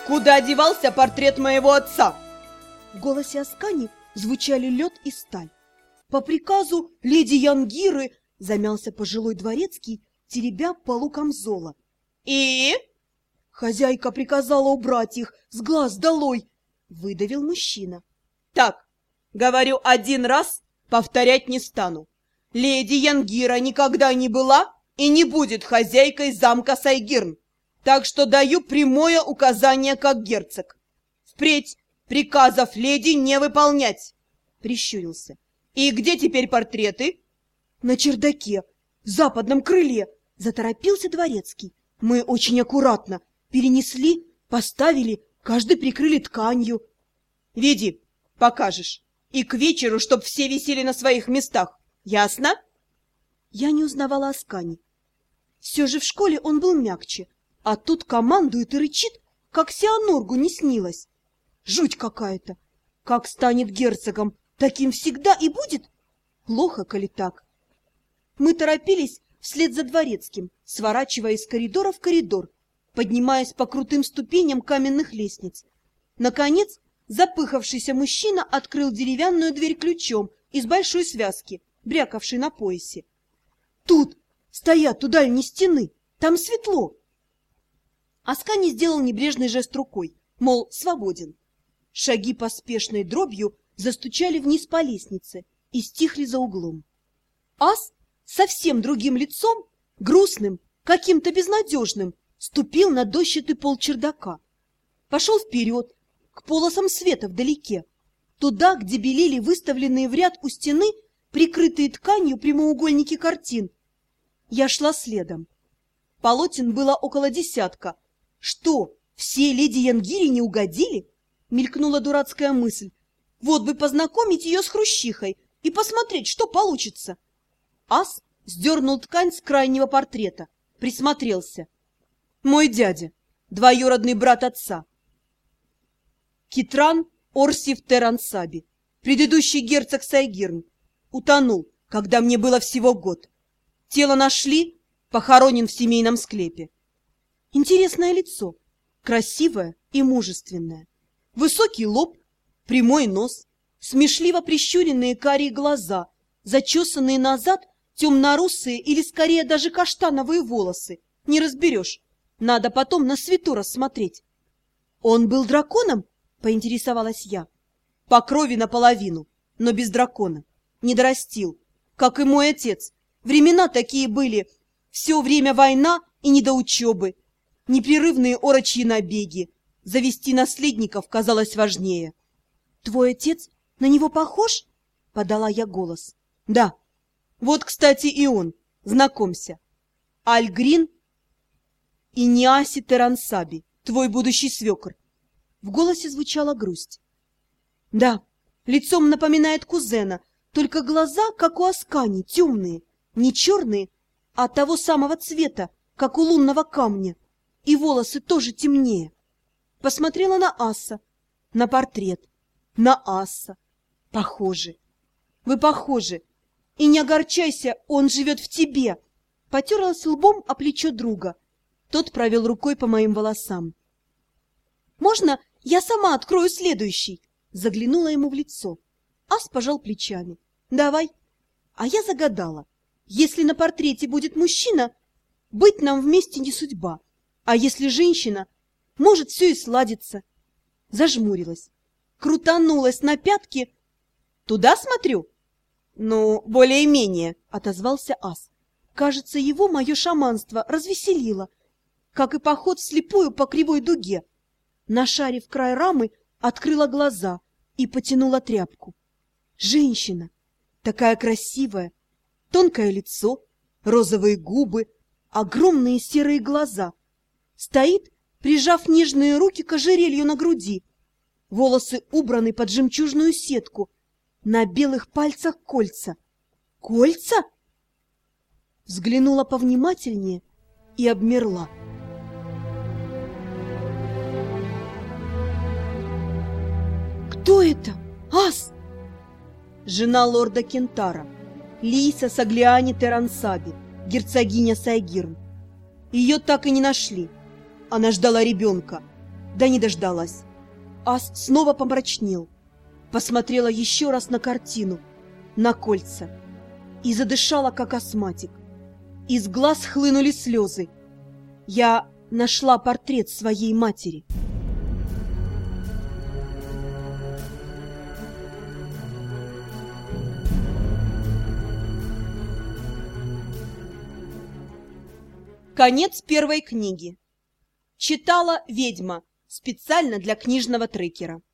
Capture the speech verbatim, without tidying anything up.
Куда девался портрет моего отца? В голосе Аскани звучали лед и сталь. По приказу леди Янгиры замялся пожилой дворецкий, теребя полу камзола. И? Хозяйка приказала убрать их с глаз долой, выдавил мужчина. Так, говорю один раз, повторять не стану. Леди Янгира никогда не была и не будет хозяйкой замка Сайгирн, так что даю прямое указание как герцог. Впредь приказов леди не выполнять, прищурился. И где теперь портреты? На чердаке, в западном крыле, заторопился дворецкий. Мы очень аккуратно перенесли, поставили, каждый прикрыли тканью. Веди, покажешь. И к вечеру, чтоб все висели на своих местах. Ясно? Я не узнавала Аскани. Все же в школе он был мягче, а тут командует и рычит, как Сианоргу не снилось. Жуть какая-то. Как станет герцогом, таким всегда и будет? Плохо, коли так. Мы торопились вслед за дворецким, сворачивая из коридора в коридор, поднимаясь по крутым ступеням каменных лестниц. Наконец, запыхавшийся мужчина открыл деревянную дверь ключом из большой связки, брякавшей на поясе. Тут стоят у дальней стены, там светло. Аскани сделал небрежный жест рукой, мол, свободен. Шаги поспешной дробью застучали вниз по лестнице и стихли за углом. Ас совсем другим лицом, грустным, каким-то безнадежным, ступил на дощатый пол чердака. Пошел вперед, к полосам света вдалеке, туда, где белели выставленные в ряд у стены прикрытые тканью прямоугольники картин. Я шла следом. Полотен было около десятка. Что, все леди Янгири не угодили? Мелькнула дурацкая мысль. Вот бы познакомить ее с Хрущихой и посмотреть, что получится. Ас сдернул ткань с крайнего портрета, присмотрелся. Мой дядя, двоюродный брат отца. Китран Орсив Терансаби, предыдущий герцог Сайгирн, утонул, когда мне было всего год. Тело нашли, похоронен в семейном склепе. Интересное лицо, красивое и мужественное. Высокий лоб, прямой нос, смешливо прищуренные карие глаза, зачесанные назад темно-русые или скорее даже каштановые волосы. Не разберешь, надо потом на свету рассмотреть. Он был драконом? Поинтересовалась я. По крови наполовину, но без дракона. Не дорастил, как и мой отец. Времена такие были. Все время война и не до учебы. Непрерывные орочьи набеги. Завести наследников казалось важнее. Твой отец на него похож? Подала я голос. Да. Вот, кстати, и он. Знакомься. Альгрин и Ниаси Терансаби, твой будущий свекр. В голосе звучала грусть. Да, лицом напоминает кузена, только глаза, как у Аскани, темные, не черные, а того самого цвета, как у лунного камня, и волосы тоже темнее. Посмотрела на Аса, на портрет, на Аса. Похожи. Вы похожи. И не огорчайся, он живет в тебе. Потерлась лбом о плечо друга. Тот провел рукой по моим волосам. Можно я сама открою следующий? Заглянула ему в лицо. Ас пожал плечами. Давай. А я загадала. Если на портрете будет мужчина, быть нам вместе не судьба. А если женщина, может, все и сладится. Зажмурилась. Крутанулась на пятки. Туда смотрю? Ну, более-менее, отозвался Ас. Кажется, его мое шаманство развеселило, как и поход вслепую по кривой дуге. Нашарив край рамы, открыла глаза и потянула тряпку. Женщина, такая красивая, тонкое лицо, розовые губы, огромные серые глаза. Стоит, прижав нежные руки к ожерелью на груди. Волосы убраны под жемчужную сетку. На белых пальцах кольца. Кольца? Взглянула повнимательнее и обмерла. Кто это? Ас! Жена лорда Кентара, Лиса Саглиани Терансаби, герцогиня Сайгирн. Ее так и не нашли. Она ждала ребенка. Да не дождалась. Ас снова помрачнел. Посмотрела еще раз на картину, на кольца, и задышала, как астматик. Из глаз хлынули слезы. Я нашла портрет своей матери. Конец первой книги. Читала ведьма специально для книжного трекера.